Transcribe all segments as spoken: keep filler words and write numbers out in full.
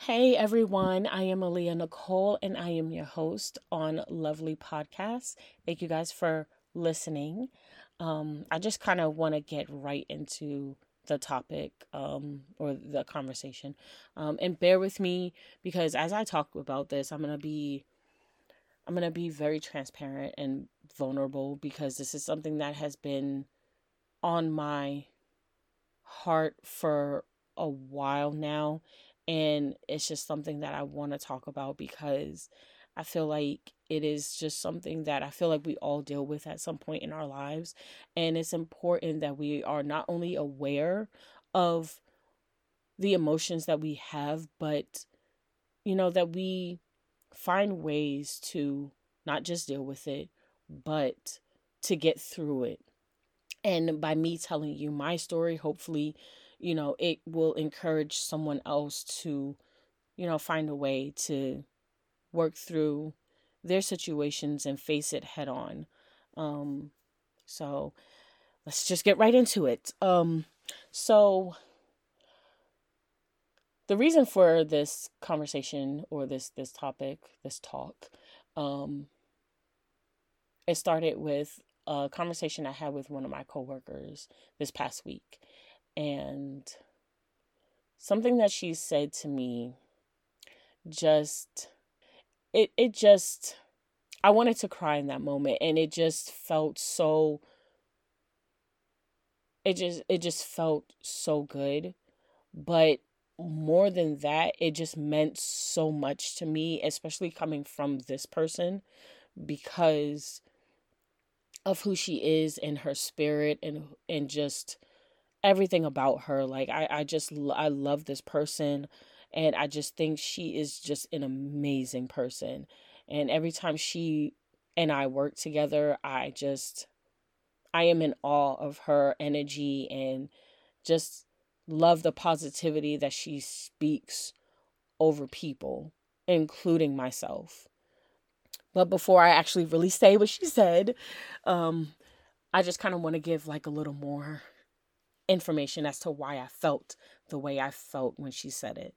Hey everyone, I am Aaliyah Nicole and I am your host on Lovely Podcast. Thank you guys for listening. Um, I just kind of want to get right into the topic um, or the conversation. Um, and bear with me because as I talk about this, I'm gonna be I'm gonna be very transparent and vulnerable because this is something that has been on my heart for a while now. And it's just something that I want to talk about because I feel like it is just something that I feel like we all deal with at some point in our lives. And it's important that we are not only aware of the emotions that we have, but, you know, that we find ways to not just deal with it, but to get through it. And by me telling you my story, hopefully, you know, it will encourage someone else to, you know, find a way to work through their situations and face it head on. Um, so let's just get right into it. Um, so the reason for this conversation or this this topic, this talk, um, it started with a conversation I had with one of my coworkers this past week. And something that she said to me just it it just I wanted to cry in that moment, and it just felt so it just it just felt so good. But more than that, it just meant so much to me, especially coming from this person, because of who she is and her spirit and and just everything about her. Like I, I just I love this person, and I just think she is just an amazing person. And every time she and I work together, I just I am in awe of her energy and just love the positivity that she speaks over people, including myself. But before I actually really say what she said, um, I just kind of want to give like a little more information as to why I felt the way I felt when she said it.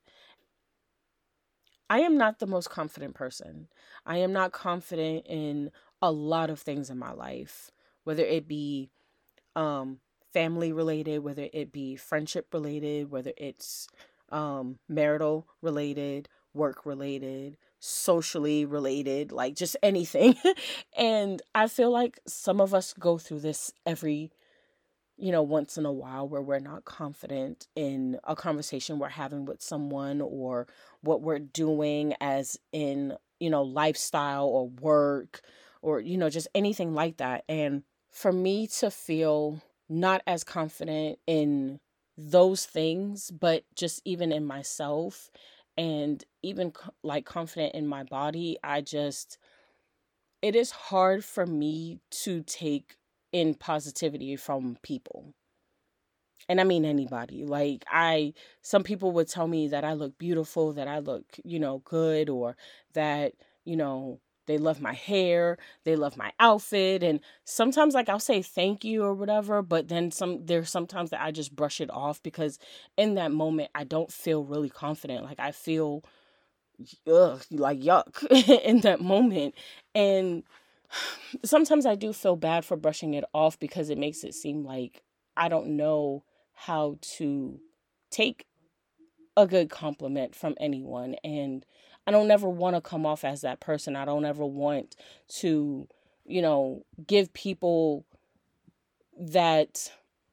I am not the most confident person. I am not confident in a lot of things in my life, whether it be um, family related, whether it be friendship related, whether it's um, marital related, work related, socially related, like just anything. And I feel like some of us go through this every you know, once in a while where we're not confident in a conversation we're having with someone or what we're doing as in, you know, lifestyle or work or, you know, just anything like that. And for me to feel not as confident in those things, but just even in myself and even like confident in my body, I just, it is hard for me to take in positivity from people. And I mean anybody. Like I some people would tell me that I look beautiful, that I look, you know, good, or that, you know, they love my hair, they love my outfit, and sometimes like I'll say thank you or whatever, but then some there's sometimes that I just brush it off because in that moment I don't feel really confident. Like I feel ugh, like yuck in that moment. And sometimes I do feel bad for brushing it off because it makes it seem like I don't know how to take a good compliment from anyone. And I don't ever want to come off as that person. I don't ever want to, you know, give people that,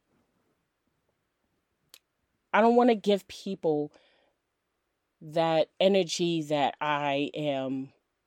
I don't want to give people that energy that I am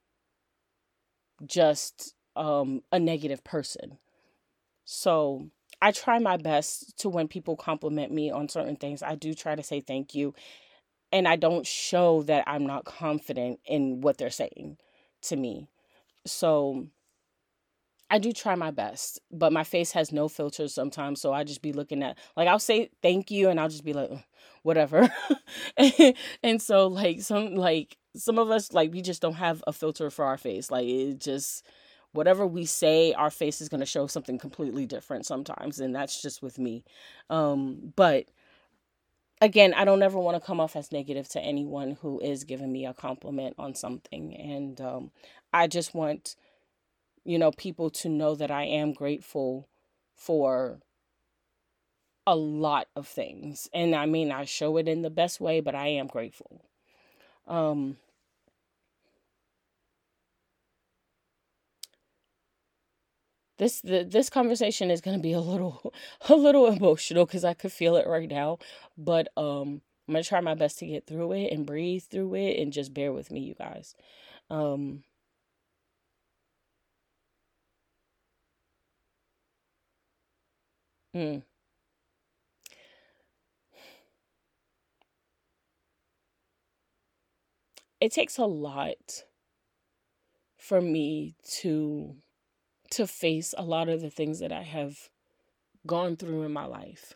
just um, a negative person. So I try my best to when people compliment me on certain things, I do try to say thank you. And I don't show that I'm not confident in what they're saying to me. So I do try my best, but my face has no filters sometimes. So I just be looking at, like, I'll say thank you and I'll just be like, whatever. And so, like, some, like, some of us, like, we just don't have a filter for our face. Like, it just, whatever we say, our face is going to show something completely different sometimes. And that's just with me. Um, but again, I don't ever want to come off as negative to anyone who is giving me a compliment on something. And um, I just want, you know, people to know that I am grateful for a lot of things. And I mean, I show it in the best way, but I am grateful. Um, this the, this conversation is going to be a little a little emotional because I could feel it right now, but um I'm going to try my best to get through it and breathe through it and just bear with me, you guys. Um mm, it takes a lot for me to to face a lot of the things that I have gone through in my life.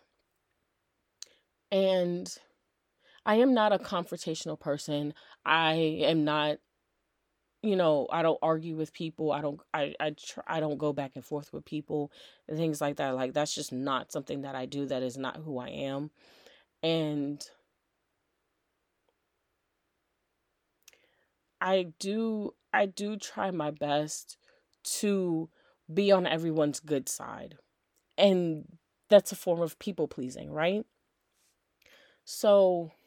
And I am not a confrontational person. I am not, you know, I don't argue with people. I don't I I tr- I don't go back and forth with people and things like that. Like that's just not something that I do. That is not who I am. And I do I do try my best to be on everyone's good side. And that's a form of people pleasing, right? So,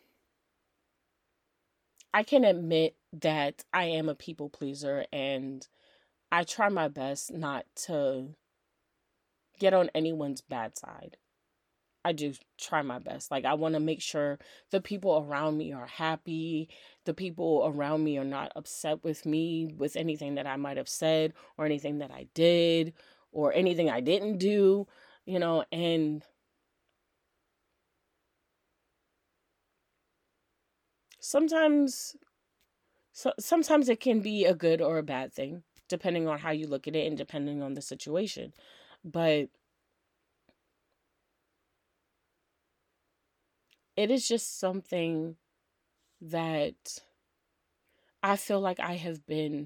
I can admit that I am a people pleaser and I try my best not to get on anyone's bad side. I do try my best. Like, I want to make sure the people around me are happy. The people around me are not upset with me with anything that I might have said or anything that I did or anything I didn't do, you know, and sometimes so, sometimes it can be a good or a bad thing depending on how you look at it and depending on the situation. But it is just something that I feel like I have been,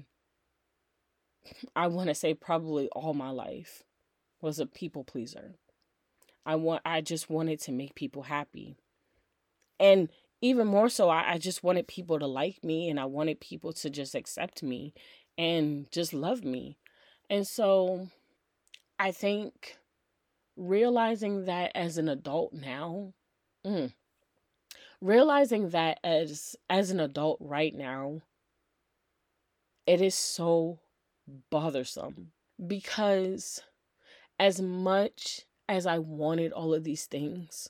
I want to say probably all my life, was a people pleaser. I want, I just wanted to make people happy. And even more so, I, I just wanted people to like me and I wanted people to just accept me and just love me. And so I think realizing that as an adult now, mm, realizing that as as an adult right now, it is so bothersome because as much as I wanted all of these things,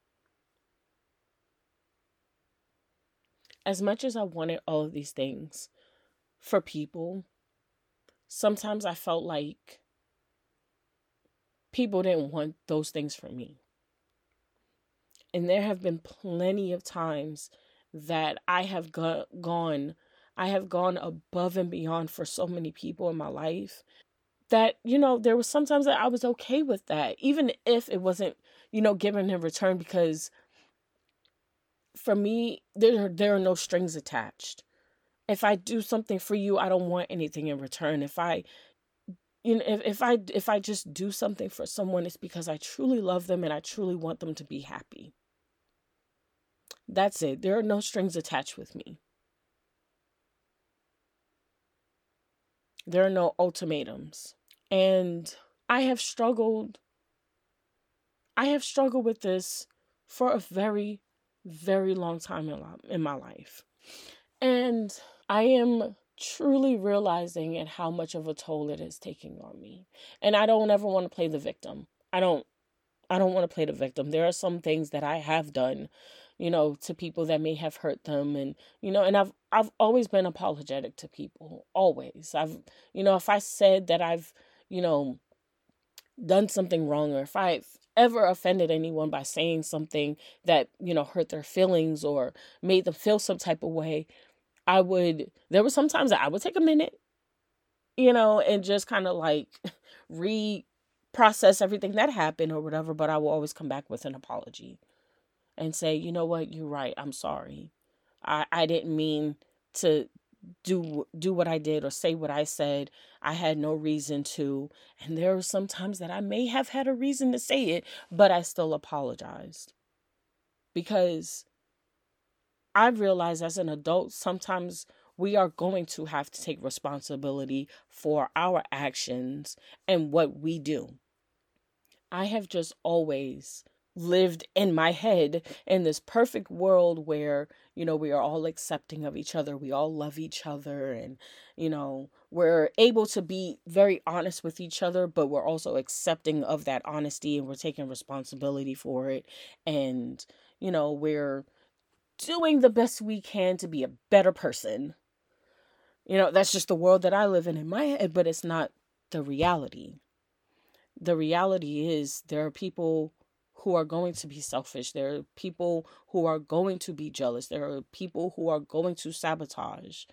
as much as I wanted all of these things for people, sometimes I felt like people didn't want those things for me. And there have been plenty of times that I have go- gone I have gone above and beyond for so many people in my life that, you know, there was sometimes that I was okay with that, even if it wasn't, you know, given in return, because for me, there there are no strings attached. If I do something for you, I don't want anything in return. If I, you know, if, if I if I just do something for someone, it's because I truly love them and I truly want them to be happy. That's it. There are no strings attached with me. There are no ultimatums. And I have struggled I have struggled with this for a very very long time in, in my life. And I am truly realizing and how much of a toll it is taking on me. And I don't ever want to play the victim. I don't I don't want to play the victim. There are some things that I have done, you know, to people that may have hurt them, and you know, and I've I've always been apologetic to people. Always. I've you know, if I said that I've, you know, done something wrong, or if I've ever offended anyone by saying something that, you know, hurt their feelings or made them feel some type of way, I would, there were sometimes that I would take a minute, you know, and just kind of like re process everything that happened or whatever, but I will always come back with an apology and say, you know what, you're right. I'm sorry. I, I didn't mean to do do what I did or say what I said. I had no reason to. And there were some times that I may have had a reason to say it, but I still apologized. Because I've realized as an adult, sometimes we are going to have to take responsibility for our actions and what we do. I have just always lived in my head in this perfect world where, you know, we are all accepting of each other. We all love each other, and, you know, we're able to be very honest with each other, but we're also accepting of that honesty and we're taking responsibility for it. And, you know, we're doing the best we can to be a better person. You know, that's just the world that I live in in my head, but it's not the reality. The reality is there are people who are going to be selfish. There are people who are going to be jealous. There are people who are going to sabotage.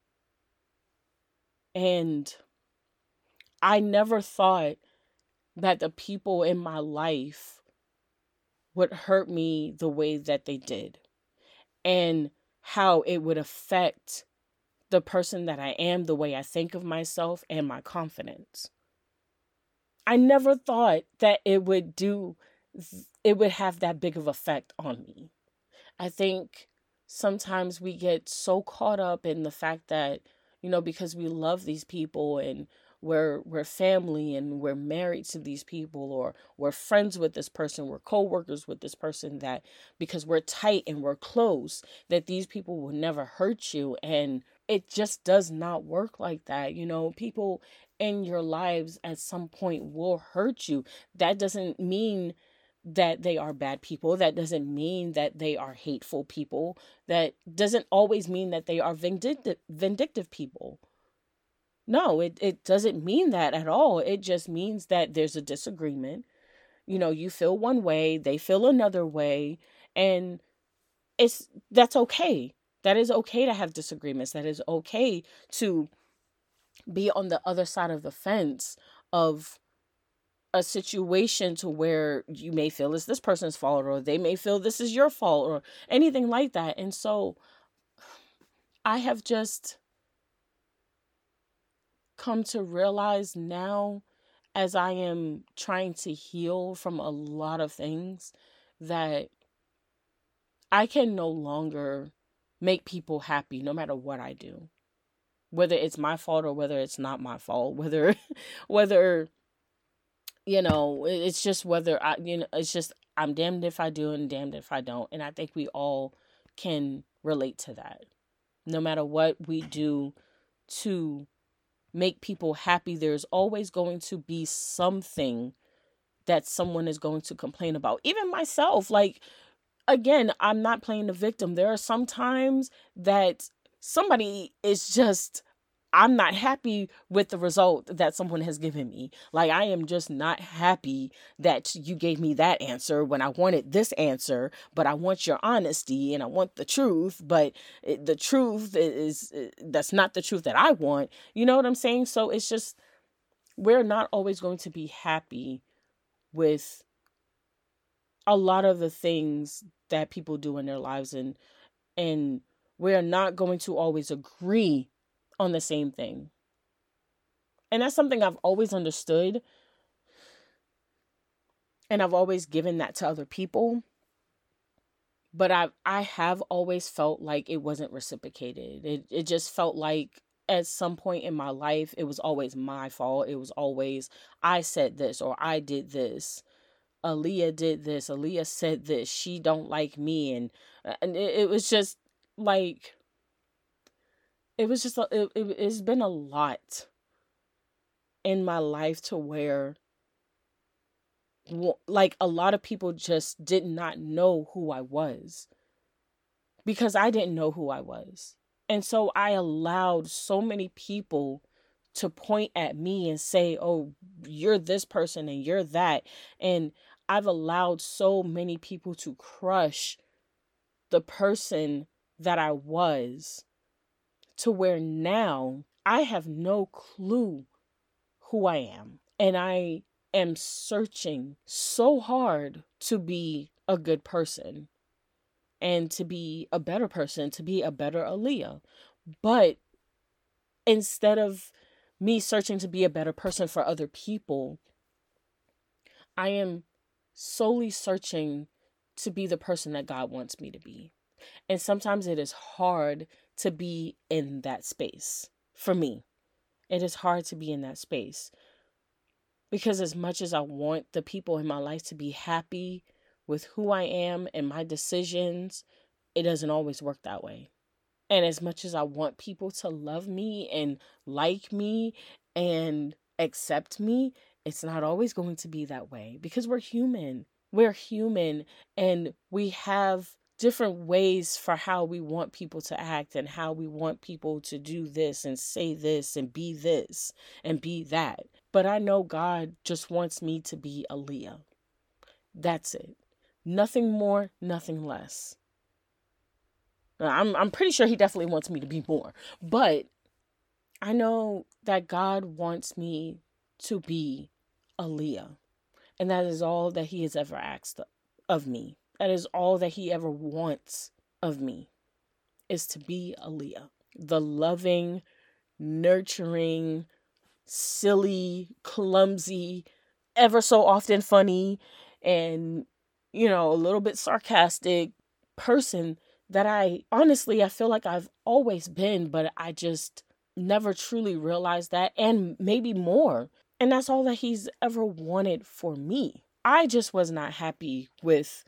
And I never thought that the people in my life would hurt me the way that they did, and how it would affect the person that I am, the way I think of myself, and my confidence. I never thought that it would do, it would have that big of effect on me. I think sometimes we get so caught up in the fact that, you know, because we love these people and we're we're family and we're married to these people, or we're friends with this person, we're co-workers with this person, that because we're tight and we're close, that these people will never hurt you. And it just does not work like that. You know, people in your lives at some point will hurt you. That doesn't mean that they are bad people. That doesn't mean that they are hateful people. That doesn't always mean that they are vindictive, vindictive people. No, it, it doesn't mean that at all. It just means that there's a disagreement. You know, you feel one way, they feel another way, and it's that's okay. That is okay to have disagreements. That is okay to be on the other side of the fence of a situation to where you may feel it's this person's fault, or they may feel this is your fault, or anything like that. And so I have just come to realize now, as I am trying to heal from a lot of things, that I can no longer make people happy no matter what I do. Whether it's my fault or whether it's not my fault, whether whether you know, it's just whether I, you know, it's just I'm damned if I do and damned if I don't. And I think we all can relate to that. No matter what we do to make people happy, there's always going to be something that someone is going to complain about. Even myself, like, again, I'm not playing the victim. There are some times that somebody is just, I'm not happy with the result that someone has given me. Like, I am just not happy that you gave me that answer when I wanted this answer, but I want your honesty and I want the truth, but it, the truth is, that's not the truth that I want. You know what I'm saying? So it's just, we're not always going to be happy with a lot of the things that people do in their lives, and and we're not going to always agree on the same thing. And that's something I've always understood, and I've always given that to other people, but I I have always felt like it wasn't reciprocated. It it just felt like at some point in my life it was always my fault. It was always, I said this or I did this. Aaliyah did this. Aaliyah said this. She don't like me. And and it, it was just like, it was just, a, it, it, it's been a lot in my life to where, like, a lot of people just did not know who I was because I didn't know who I was. And so I allowed so many people to point at me and say, oh, you're this person and you're that. And I've allowed so many people to crush the person that I was, to where now I have no clue who I am. And I am searching so hard to be a good person and to be a better person, to be a better Aaliyah. But instead of me searching to be a better person for other people, I am solely searching to be the person that God wants me to be. And sometimes it is hard to be in that space. For me, it is hard to be in that space. Because as much as I want the people in my life to be happy with who I am and my decisions, it doesn't always work that way. And as much as I want people to love me and like me and accept me, it's not always going to be that way because we're human. We're human and we have different ways for how we want people to act and how we want people to do this and say this and be this and be that. But I know God just wants me to be Aaliyah. That's it. Nothing more, nothing less. I'm I'm pretty sure he definitely wants me to be more. But I know that God wants me to be Aaliyah. And that is all that he has ever asked of me. That is all that he ever wants of me, is to be Aaliyah. The loving, nurturing, silly, clumsy, ever so often funny, and, you know, a little bit sarcastic person that I, honestly, I feel like I've always been, but I just never truly realized that, and maybe more. And that's all that he's ever wanted for me. I just was not happy with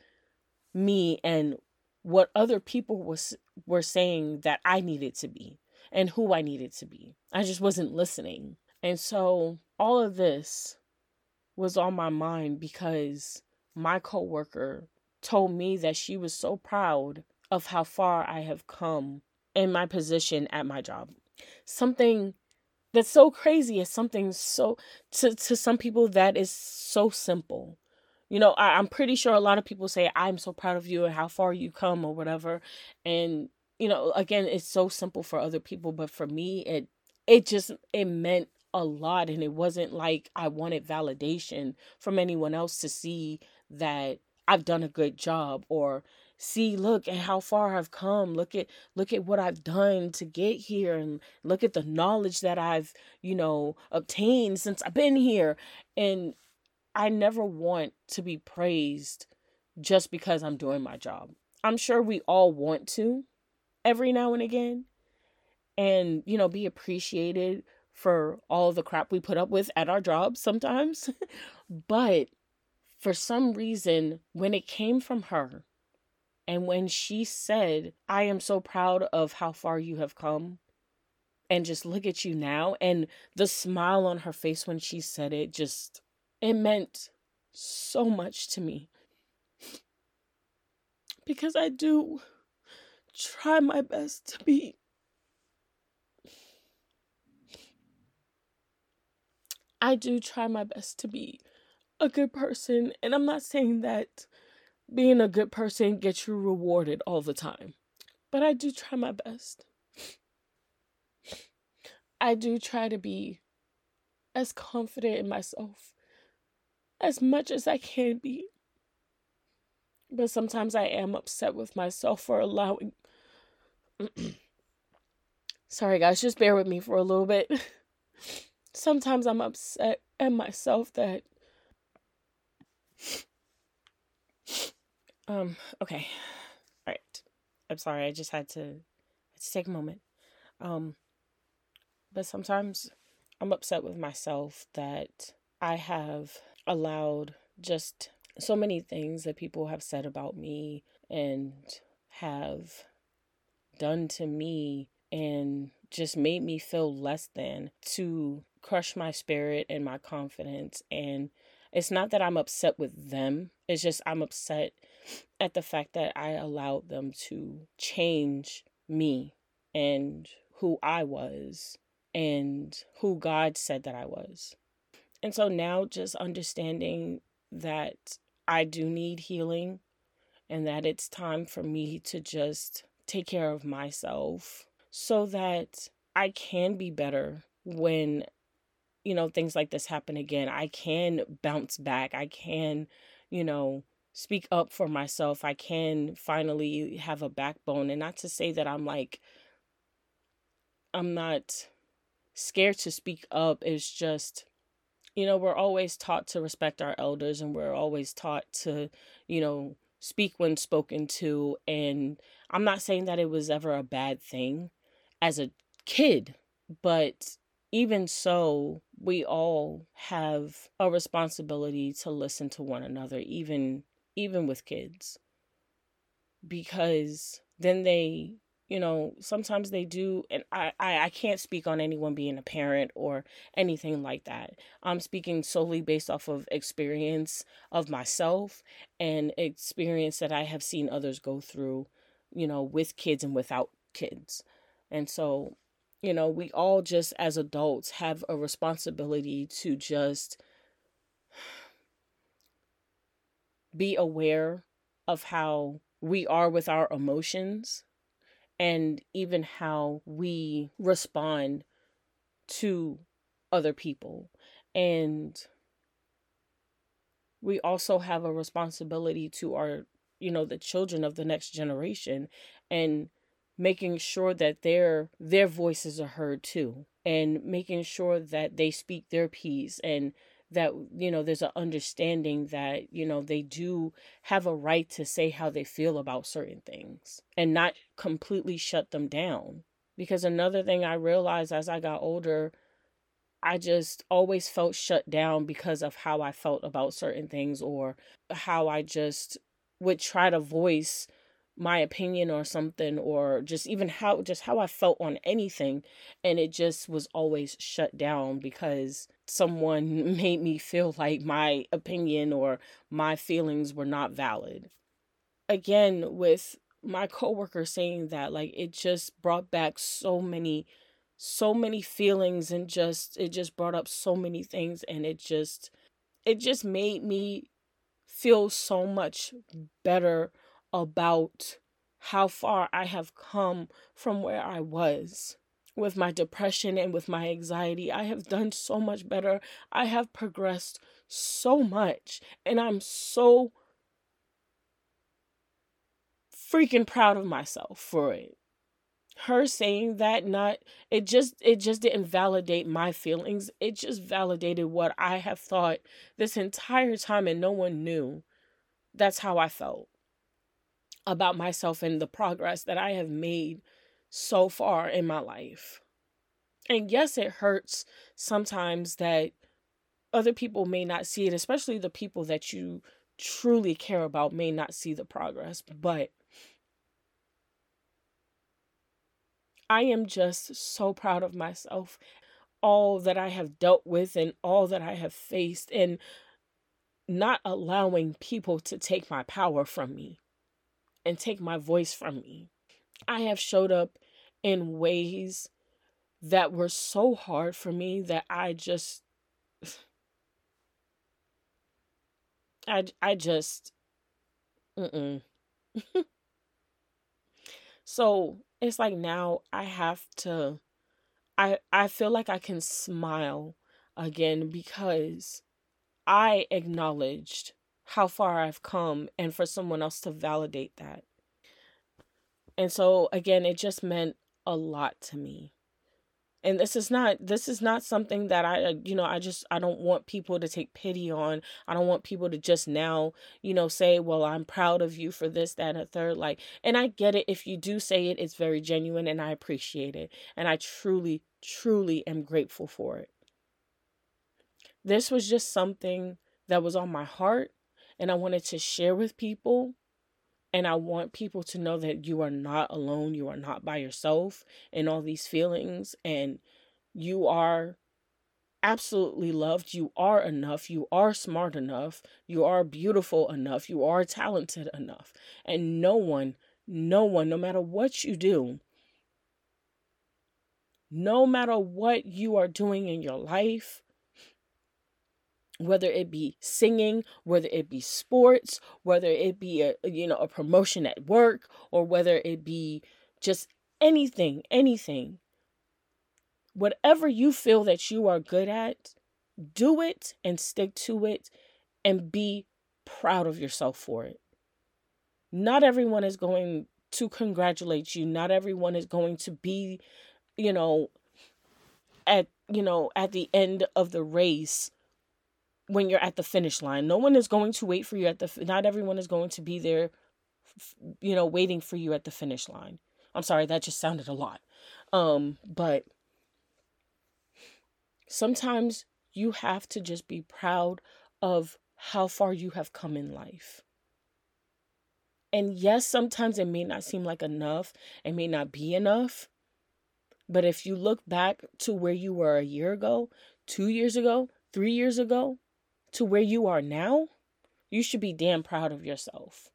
me and what other people was were saying that I needed to be and who I needed to be. I just wasn't listening. And so all of this was on my mind because my coworker told me that she was so proud of how far I have come in my position at my job. Something that's so crazy is something so, to, to some people, that is so simple. You know, I, I'm pretty sure a lot of people say, I'm so proud of you and how far you come or whatever. And, you know, again, it's so simple for other people. But for me, it it just, it meant a lot. And it wasn't like I wanted validation from anyone else to see that I've done a good job, or see, look at how far I've come. Look at look at what I've done to get here, and look at the knowledge that I've, you know, obtained since I've been here. And I never want to be praised just because I'm doing my job. I'm sure we all want to every now and again, and, you know, be appreciated for all the crap we put up with at our jobs sometimes. But for some reason, when it came from her, and when she said, I am so proud of how far you have come, and just look at you now, and the smile on her face when she said it, just, it meant so much to me. Because I do try my best to be I do try my best to be a good person. And I'm not saying that being a good person gets you rewarded all the time. But I do try my best. I do try to be as confident in myself as much as I can be. But sometimes I am upset with myself for allowing... Sorry guys, just bear with me for a little bit. Sometimes I'm upset at myself that... Um, okay. All right. I'm sorry, I just had to, had to take a moment. Um, but sometimes I'm upset with myself that I have allowed just so many things that people have said about me and have done to me and just made me feel less than, to crush my spirit and my confidence. And it's not that I'm upset with them. It's just I'm upset at the fact that I allowed them to change me and who I was and who God said that I was. And so now just understanding that I do need healing and that it's time for me to just take care of myself so that I can be better when, you know, things like this happen again. I can bounce back. I can, you know, speak up for myself. I can finally have a backbone. And not to say that I'm like, I'm not scared to speak up. It's just, you know, we're always taught to respect our elders, and we're always taught to, you know, speak when spoken to. And I'm not saying that it was ever a bad thing as a kid, but even so, we all have a responsibility to listen to one another, even even with kids, because then they, you know, sometimes they do. And I, I i can't speak on anyone being a parent or anything like that. I'm speaking solely based off of experience of myself and experience that I have seen others go through, you know, with kids and without kids. And so, you know, we all just as adults have a responsibility to just be aware of how we are with our emotions, and even how we respond to other people. And we also have a responsibility to our, you know, the children of the next generation, and making sure that their their voices are heard too, and making sure that they speak their piece, and that, you know, there's an understanding that, you know, they do have a right to say how they feel about certain things and not completely shut them down. Because another thing I realized as I got older, I just always felt shut down because of how I felt about certain things, or how I just would try to voice my opinion or something, or just even how just how I felt on anything, and it just was always shut down because someone made me feel like my opinion or my feelings were not valid. Again, with my coworker saying that, like, it just brought back so many so many feelings, and just it just brought up so many things, and it just it just made me feel so much better about how far I have come from where I was with my depression and with my anxiety. I have done so much better. I have progressed so much, and I'm so freaking proud of myself for it. Her saying that, not it just it just didn't validate my feelings. It just validated what I have thought this entire time, and no one knew. That's how I felt about myself and the progress that I have made so far in my life. And yes, it hurts sometimes that other people may not see it, especially the people that you truly care about may not see the progress. But I am just so proud of myself, all that I have dealt with and all that I have faced, and not allowing people to take my power from me and take my voice from me. I have showed up in ways that were so hard for me that I just I I just mm-mm. So it's like now I have to I I feel like I can smile again because I acknowledged how far I've come, and for someone else to validate that. And so again, it just meant a lot to me. And this is not this is not something that I, you know, I just I don't want people to take pity on. I don't want people to just now, you know, say, well, I'm proud of you for this, that, and a third. Like, and I get it. If you do say it, it's very genuine, and I appreciate it. And I truly, truly am grateful for it. This was just something that was on my heart, and I wanted to share with people. And I want people to know that you are not alone. You are not by yourself in all these feelings. And you are absolutely loved. You are enough. You are smart enough. You are beautiful enough. You are talented enough. And no one, no one, no matter what you do, no matter what you are doing in your life, whether it be singing, whether it be sports, whether it be a, you know, a promotion at work, or whether it be just anything, anything, whatever you feel that you are good at, do it and stick to it, and be proud of yourself for it. Not everyone is going to congratulate you. Not everyone is going to be, you know, at, you know, at the end of the race when you're at the finish line. No one is going to wait for you at the, not everyone is going to be there, you know, waiting for you at the finish line. I'm sorry, that just sounded a lot. Um, but sometimes you have to just be proud of how far you have come in life. And yes, sometimes it may not seem like enough. It may not be enough. But if you look back to where you were a year ago, two years ago, three years ago, to where you are now, you should be damn proud of yourself.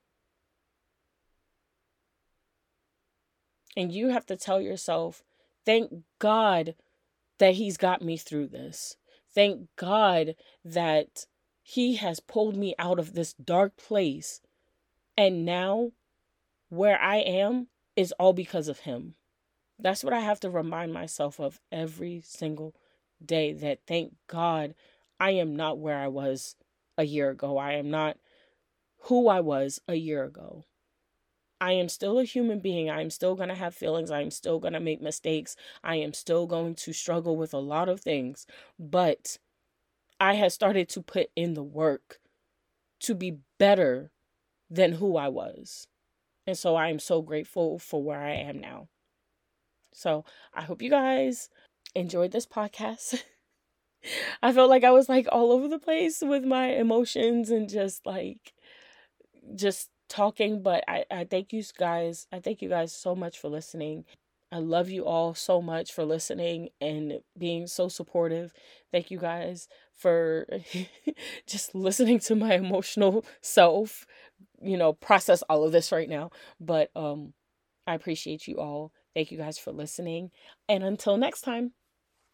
And you have to tell yourself, thank God that he's got me through this. Thank God that he has pulled me out of this dark place. And now where I am is all because of him. That's what I have to remind myself of every single day, that thank God I am not where I was a year ago. I am not who I was a year ago. I am still a human being. I am still going to have feelings. I am still going to make mistakes. I am still going to struggle with a lot of things. But I have started to put in the work to be better than who I was. And so I am so grateful for where I am now. So I hope you guys enjoyed this podcast. I felt like I was like all over the place with my emotions and just like, just talking, but I, I thank you guys. I thank you guys so much for listening. I love you all so much for listening and being so supportive. Thank you guys for just listening to my emotional self, you know, process all of this right now. But um, I appreciate you all. Thank you guys for listening. And until next time.